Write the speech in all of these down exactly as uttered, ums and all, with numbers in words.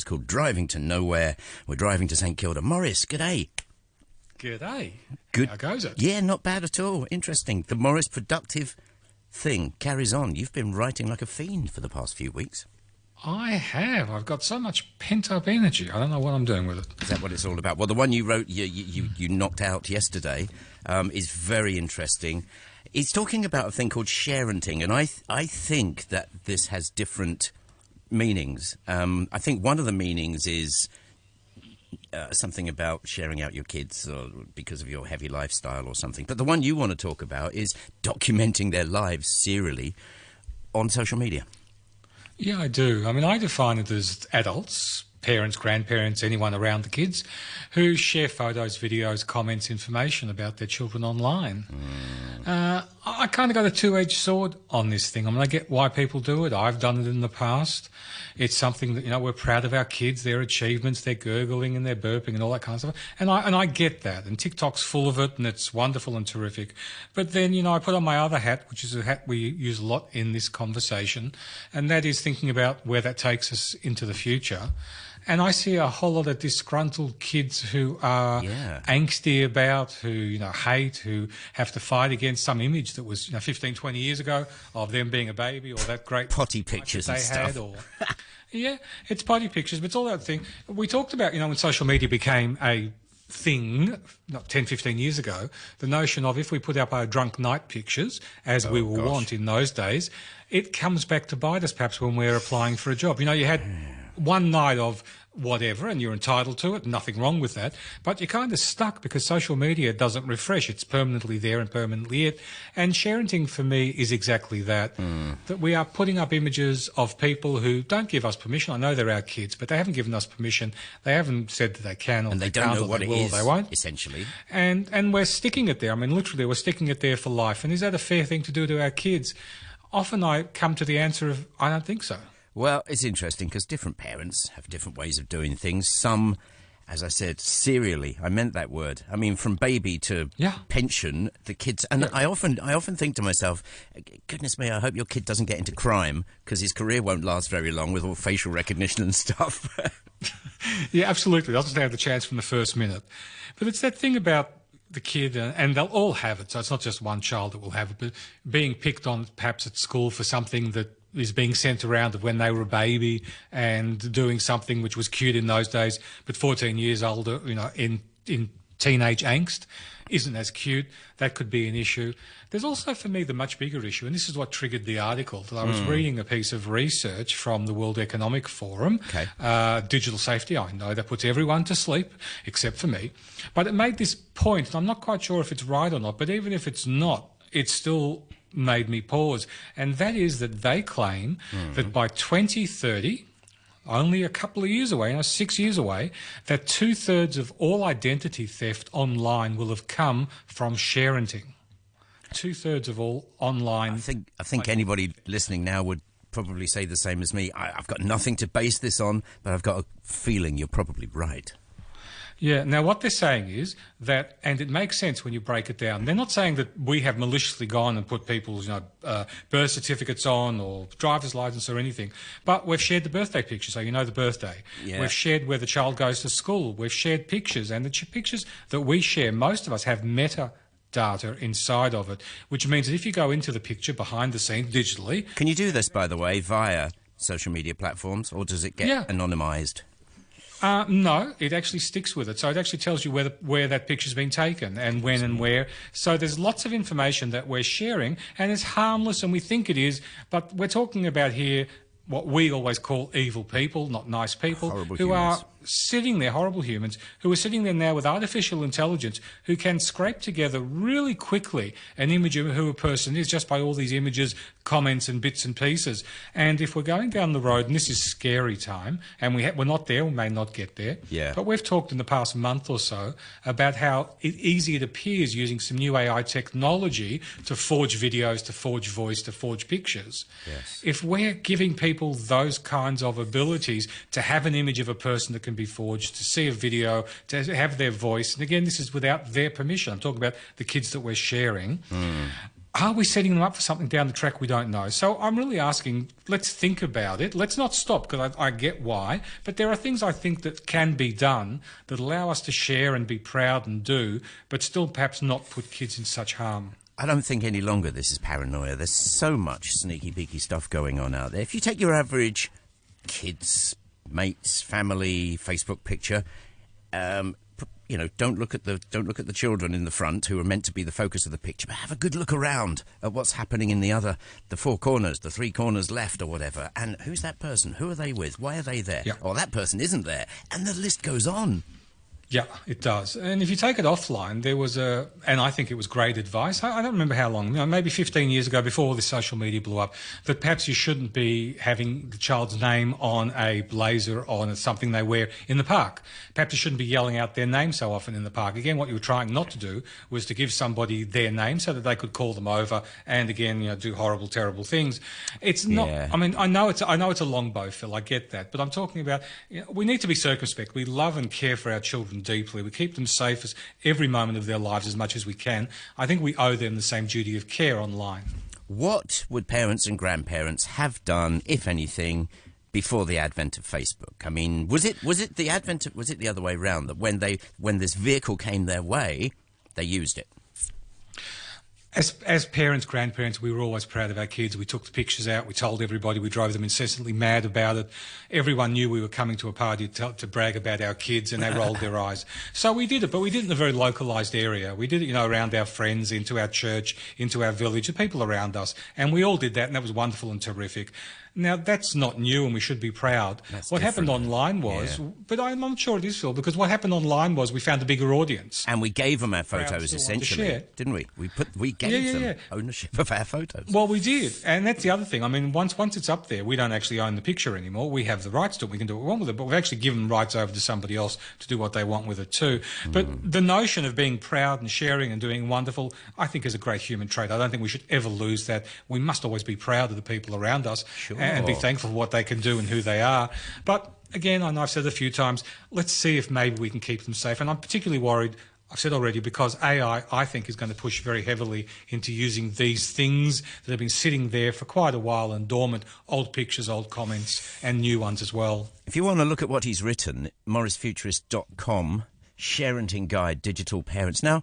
called Driving to Nowhere. We're driving to St Kilda. Morris, g'day. G'day. Good. How goes it? Yeah, not bad at all. Interesting. The Morris Productive thing carries on. You've been writing like a fiend for the past few weeks. I have. I've got so much pent-up energy. I don't know what I'm doing with it. Is that what it's all about? Well, the one you wrote, you you, you knocked out yesterday, um, is very interesting. It's talking about a thing called sharenting, and I th- I think that this has different meanings. Um, I think one of the meanings is uh, something about sharing out your kids or because of your heavy lifestyle or something. But the one you want to talk about is documenting their lives serially on social media. Yeah, I do. I mean, I define it as adults, parents, grandparents, anyone around the kids, who share photos, videos, comments, information about their children online. Mm. Uh, I kind of got a two-edged sword on this thing. I mean, I get why people do it. I've done it in the past. It's something that, you know, we're proud of our kids, their achievements, their gurgling and their burping and all that kind of stuff. And I, and I get that. And TikTok's full of it and it's wonderful and terrific. But then, you know, I put on my other hat, which is a hat we use a lot in this conversation, and that is thinking about where that takes us into the future. And I see a whole lot of disgruntled kids who are yeah. angsty about, who, you know, hate, who have to fight against some image that was, you know, fifteen, twenty years ago of them being a baby or that great potty pictures they and stuff. Had, or, yeah, it's potty pictures, but it's all that thing. We talked about, you know, when social media became a thing, not ten, fifteen years ago, the notion of if we put up our drunk night pictures, as oh, we will gosh. want in those days, it comes back to bite us perhaps when we're applying for a job. You know, you had one night of whatever and you're entitled to it, nothing wrong with that, but you're kind of stuck because social media doesn't refresh. It's permanently there and permanently it. And sharenting for me is exactly that, mm. that we are putting up images of people who don't give us permission. I know they're our kids, but they haven't given us permission. They haven't said that they can or and they, they don't can't know or what they it will is, or they won't. Essentially. And, and we're sticking it there. I mean, literally, we're sticking it there for life. And is that a fair thing to do to our kids? Often I come to the answer of, I don't think so. Well, it's interesting because different parents have different ways of doing things. Some, as I said, serially. I meant that word. I mean, from baby to yeah. pension, the kids. And yeah. I often, I often think to myself, goodness me, I hope your kid doesn't get into crime because his career won't last very long with all facial recognition and stuff. Yeah, absolutely. Doesn't stand the chance from the first minute. But it's that thing about the kid, and they'll all have it. So it's not just one child that will have it, but being picked on perhaps at school for something that is being sent around of when they were a baby and doing something which was cute in those days, but fourteen years older, you know, in, in teenage angst isn't as cute. That could be an issue. There's also, for me, the much bigger issue, and this is what triggered the article, that I was mm. reading a piece of research from the World Economic Forum, okay. uh, digital safety. I know that puts everyone to sleep, except for me. But it made this point, and I'm not quite sure if it's right or not, but even if it's not, it's still made me pause, and that is that they claim mm. that by twenty thirty, only a couple of years away, you know, six years away, that two-thirds of all identity theft online will have come from sharenting. Two-thirds of all online... I think, I think anybody listening now would probably say the same as me. I, I've got nothing to base this on, but I've got a feeling you're probably right. Yeah, now what they're saying is that, and it makes sense when you break it down, they're not saying that we have maliciously gone and put people's, you know, uh, birth certificates on or driver's license or anything, but we've shared the birthday picture, so you know the birthday. Yeah. We've shared where the child goes to school. We've shared pictures, and the ch- pictures that we share, most of us have meta data inside of it, which means that if you go into the picture behind the scenes digitally... Can you do this, by the way, via social media platforms, or does it get yeah. anonymised? Uh, no, it actually sticks with it. So it actually tells you where, the, where that picture's been taken and when and where. So there's lots of information that we're sharing, and it's harmless, and we think it is, but we're talking about here what we always call evil people, not nice people, horrible who humans. are sitting there, horrible humans, who are sitting there now with artificial intelligence, who can scrape together really quickly an image of who a person is just by all these images, comments and bits and pieces. And if we're going down the road, and this is scary time, and we ha- we're not there, we may not get there, yeah. but we've talked in the past month or so about how it, easy it appears using some new A I technology to forge videos, to forge voice, to forge pictures. Yes. If we're giving people those kinds of abilities to have an image of a person that can be forged, to see a video, to have their voice, and again, this is without their permission. I'm talking about the kids that we're sharing. Mm. Are we setting them up for something down the track? We don't know. So I'm really asking, let's think about it. Let's not stop, because I, I get why. But there are things I think that can be done that allow us to share and be proud and do, but still perhaps not put kids in such harm. I don't think any longer this is paranoia. There's so much sneaky beaky stuff going on out there. If you take your average kids, mates, family Facebook picture, um, you know, don't look at the don't look at the children in the front who are meant to be the focus of the picture, but have a good look around at what's happening in the other, the four corners, the three corners left or whatever. And who's that person? Who are they with? Why are they there? Yeah. Or that person isn't there. And the list goes on. Yeah, it does. And if you take it offline, there was a, and I think it was great advice. I, I don't remember how long, you know, maybe fifteen years ago, before all this social media blew up, that perhaps you shouldn't be having the child's name on a blazer or on something they wear in the park. Perhaps you shouldn't be yelling out their name so often in the park. Again, what you were trying not to do was to give somebody their name so that they could call them over and again, you know, do horrible, terrible things. It's not. Yeah. I mean, I know it's. I know it's a long bow, Phil. I get that, but I'm talking about. You know, we need to be circumspect. We love and care for our children deeply. We keep them safe as every moment of their lives as much as we can. I think we owe them the same duty of care online. What would parents and grandparents have done, if anything, before the advent of Facebook? I mean, was it was it the advent of, was it the other way round, that when they when this vehicle came their way, they used it? As, as parents, grandparents, we were always proud of our kids. We took the pictures out. We told everybody. We drove them incessantly mad about it. Everyone knew we were coming to a party to, to brag about our kids, and they rolled their eyes. So we did it, but we did it in a very localised area. We did it, you know, around our friends, into our church, into our village, the people around us. And we all did that, and that was wonderful and terrific. Now, that's not new, and we should be proud. That's what different. happened online was, Yeah. but I'm not sure it is, Phil, because what happened online was we found a bigger audience. And we gave them our Crowds photos, still want to essentially, share. didn't we? We put we gave Yeah, yeah, them yeah. ownership of our photos. Well, we did, and that's the other thing. I mean, once once it's up there, we don't actually own the picture anymore. We have the rights to it. We can do what we want with it, but we've actually given rights over to somebody else to do what they want with it too. Mm. But the notion of being proud and sharing and doing wonderful, I think, is a great human trait. I don't think we should ever lose that. We must always be proud of the people around us Sure. and be thankful for what they can do and who they are. But again, I know I've said it a few times, let's see if maybe we can keep them safe. And I'm particularly worried, I've said already, because A I, I think, is going to push very heavily into using these things that have been sitting there for quite a while and dormant, old pictures, old comments, and new ones as well. If you want to look at what he's written, morris futurist dot com, Sharenting Guide, Digital Parents. Now,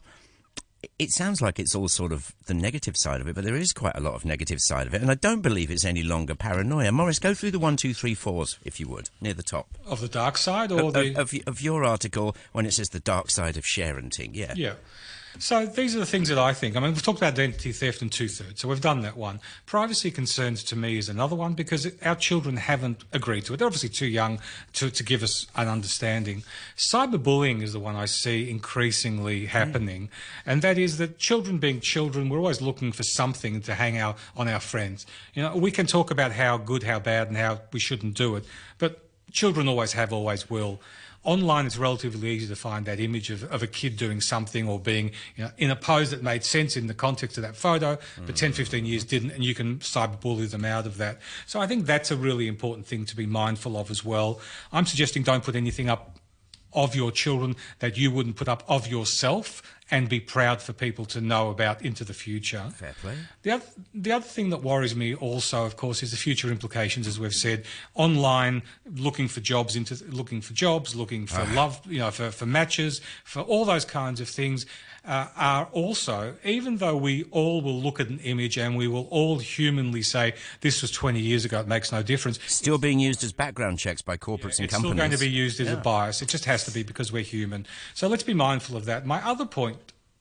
it sounds like it's all sort of the negative side of it, but there is quite a lot of negative side of it, and I don't believe it's any longer paranoia. Morris, go through the one, two, three, fours, if you would, near the top. Of the dark side, or Of, the... of, of your article, when it says the dark side of sharenting, yeah. Yeah. So these are the things that I think. I mean, we've talked about identity theft and two-thirds, so we've done that one. Privacy concerns, to me, is another one, because our children haven't agreed to it. They're obviously too young to, to give us an understanding. Cyberbullying is the one I see increasingly happening, and that is that children being children, we're always looking for something to hang out on our friends. You know, we can talk about how good, how bad, and how we shouldn't do it, but children always have, always will. Online, it's relatively easy to find that image of, of a kid doing something or being, you know, in a pose that made sense in the context of that photo, but ten, fifteen years didn't, and you can cyberbully them out of that. So I think that's a really important thing to be mindful of as well. I'm suggesting don't put anything up of your children that you wouldn't put up of yourself, and be proud for people to know about into the future. Fair play. The other, the other thing that worries me also, of course, is the future implications, as we've said. Online, looking for jobs, into looking for jobs, looking for love, you know, for, for matches, for all those kinds of things, uh, are also, even though we all will look at an image and we will all humanly say, this was twenty years ago, it makes no difference. Still being used as background checks by corporates and It's companies. still going to be used as Yeah. a bias. It just has to be, because we're human. So let's be mindful of that. My other point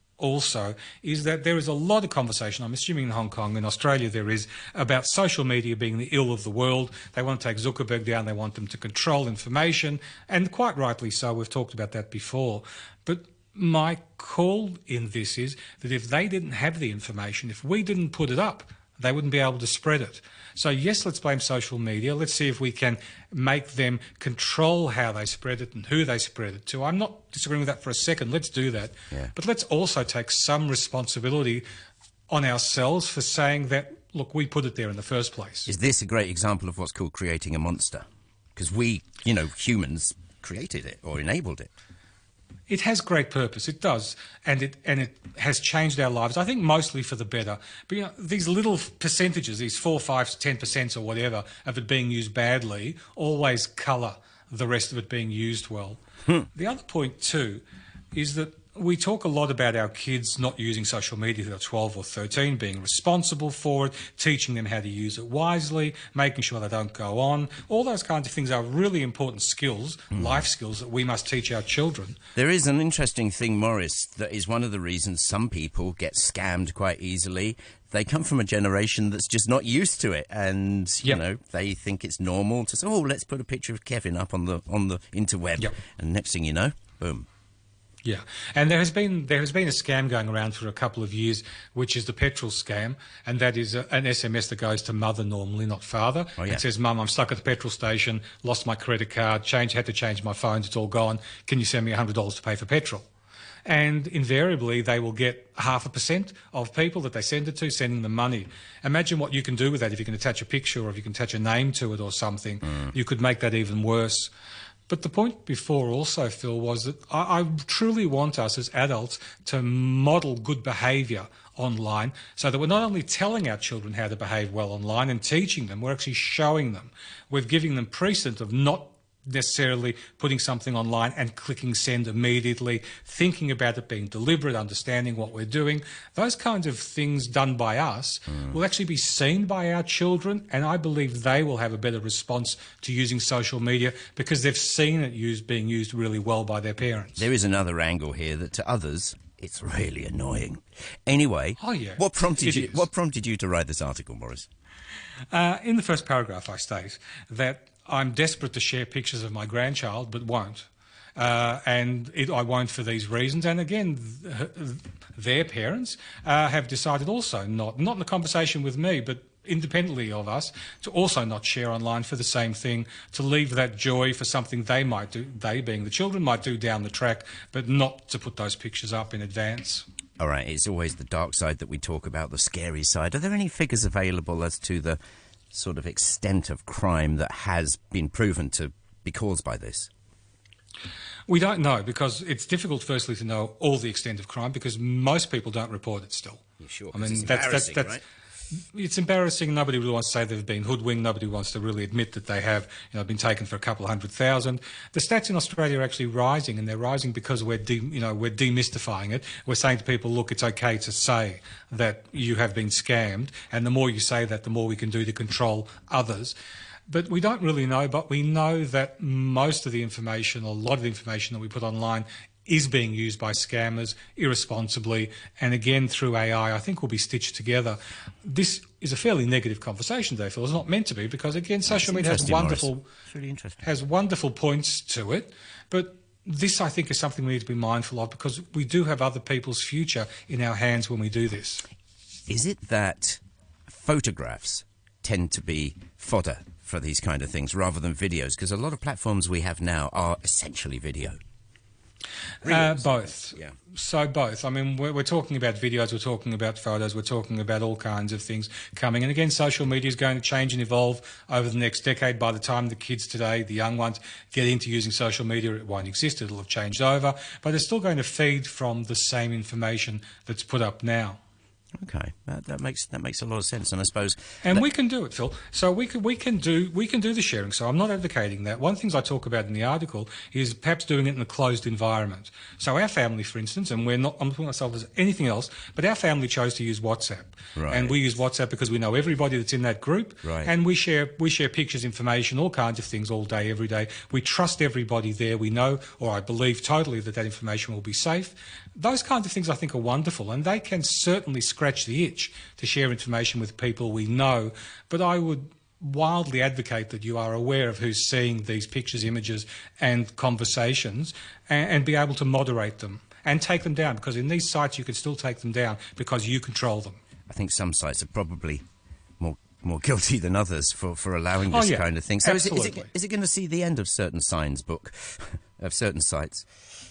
also is that there is a lot of conversation, I'm assuming in Hong Kong, in Australia there is, about social media being the ill of the world. They want to take Zuckerberg down, they want them to control information, and quite rightly so. We've talked about that before. But my call in this is that if they didn't have the information, if we didn't put it up, they wouldn't be able to spread it. So yes, let's blame social media. Let's see if we can make them control how they spread it and who they spread it to. I'm not disagreeing with that for a second. Let's do that. Yeah. But let's also take some responsibility on ourselves for saying that, look, we put it there in the first place. Is this a great example of what's called creating a monster? Because we, you know, humans created it or enabled it. It has great purpose. It does, and it and it has changed our lives. I think mostly for the better. But you know, these little percentages, these four, five, ten percent or whatever of it being used badly, always colour the rest of it being used well. Hmm. The other point too is that we talk a lot about our kids not using social media till they're twelve or thirteen, being responsible for it, teaching them how to use it wisely, making sure they don't go on. All those kinds of things are really important skills, mm. life skills, that we must teach our children. There is an interesting thing, Maurice, that is one of the reasons some people get scammed quite easily. They come from a generation that's just not used to it, and you yep. know, they think it's normal to say, "Oh, let's put a picture of Kevin up on the on the interweb," yep. and next thing you know, boom. Yeah, and there has been there has been a scam going around for a couple of years, which is the petrol scam, and that is a, an S M S that goes to mother normally, not father. Oh, yeah. It says, "Mum, I'm stuck at the petrol station, lost my credit card, change had to change my phone, it's all gone. Can you send me one hundred dollars to pay for petrol?" And invariably, they will get half a percent of people that they send it to sending them money. Imagine what you can do with that if you can attach a picture or if you can attach a name to it or something. Mm. You could make that even worse. But the point before also, Phil, was that I, I truly want us as adults to model good behaviour online so that we're not only telling our children how to behave well online and teaching them, we're actually showing them. We're giving them precedent of not necessarily putting something online and clicking send immediately, thinking about it, being deliberate, understanding what we're doing. Those kinds of things done by us mm. will actually be seen by our children, and I believe they will have a better response to using social media because they've seen it used, being used really well by their parents. There is another angle here that to others it's really annoying. Anyway, oh, yeah. what prompted it you is. what prompted you to write this article, Maurice? Uh, in the first paragraph I state that I'm desperate to share pictures of my grandchild, but won't. Uh, and it, I won't for these reasons. And again, th their parents uh, have decided also not, not in the conversation with me, but independently of us, to also not share online for the same thing, to leave that joy for something they might do, they being the children, might do down the track, but not to put those pictures up in advance. All right, it's always the dark side that we talk about, the scary side. Are there any figures available as to the sort of extent of crime that has been proven to be caused by this? We don't know because it's difficult, firstly, to know all the extent of crime because most people don't report it still. Yeah, sure, I mean, it's that's, that's, that's, right? It's embarrassing. Nobody really wants to say they've been hoodwinked. Nobody wants to really admit that they have, you know, been taken for a couple of hundred thousand. The stats in Australia are actually rising, and they're rising because we're, de you know, we're demystifying it. We're saying to people, look, it's okay to say that you have been scammed, and the more you say that, the more we can do to control others. But we don't really know, but we know that most of the information, or a lot of the information that we put online is being used by scammers irresponsibly, and again through A I I think will be stitched together. This is a fairly negative conversation today, Phil. It's not meant to be because again social media has wonderful, really has wonderful points to it, but this I think is something we need to be mindful of because we do have other people's future in our hands when we do this. Is it that photographs tend to be fodder for these kind of things rather than videos? Because a lot of platforms we have now are essentially video. Uh, both. Yeah. So both. I mean, we're, we're talking about videos, we're talking about photos, we're talking about all kinds of things coming. And again, social media is going to change and evolve over the next decade. By the time the kids today, the young ones, get into using social media, it won't exist. It'll have changed over. But they're still going to feed from the same information that's put up now. Okay, that, that makes that makes a lot of sense, and I suppose. And we can do it, Phil. So we can we can do we can do the sharing. So I'm not advocating that. One of the things I talk about in the article is perhaps doing it in a closed environment. So our family, for instance, and we're not I'm not putting myself as anything else, but our family chose to use WhatsApp, right. and we use WhatsApp because we know everybody that's in that group, right. and we share we share pictures, information, all kinds of things all day, every day. We trust everybody there. We know, or I believe totally, that that information will be safe. Those kinds of things I think are wonderful, and they can certainly scratch the itch to share information with people we know. But I would wildly advocate that you are aware of who's seeing these pictures, images and conversations, and, and be able to moderate them and take them down, because in these sites you can still take them down because you control them. I think some sites are probably more more guilty than others for, for allowing this oh, yeah. kind of thing. So Absolutely. is it, is it, is it going to see the end of certain signs book, of certain sites?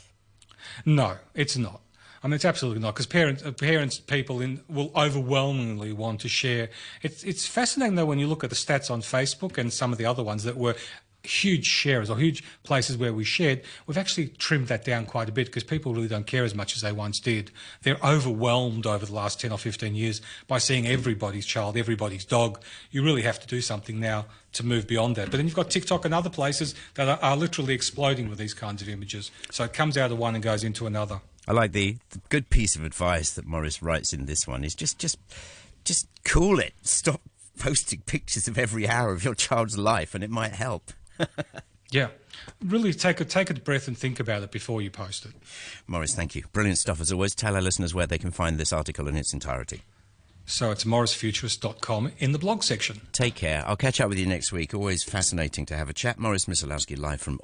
No, it's not. I mean, it's absolutely not, because parents, uh, parents, people in, will overwhelmingly want to share. It's, it's fascinating, though, when you look at the stats on Facebook and some of the other ones that were huge sharers or huge places where we shared, we've actually trimmed that down quite a bit because people really don't care as much as they once did. They're overwhelmed over the last ten or fifteen years by seeing everybody's child, everybody's dog. You really have to do something now to move beyond that. But then you've got TikTok and other places that are, are literally exploding with these kinds of images. So it comes out of one and goes into another. I like the, the good piece of advice that Maurice writes in this one is just, just, just cool it. Stop posting pictures of every hour of your child's life, and it might help. Yeah. Really take a, take a breath and think about it before you post it. Maurice, thank you. Brilliant stuff as always. Tell our listeners where they can find this article in its entirety. So it's maurice futurist dot com in the blog section. Take care. I'll catch up with you next week. Always fascinating to have a chat. Maurice Myslowski live from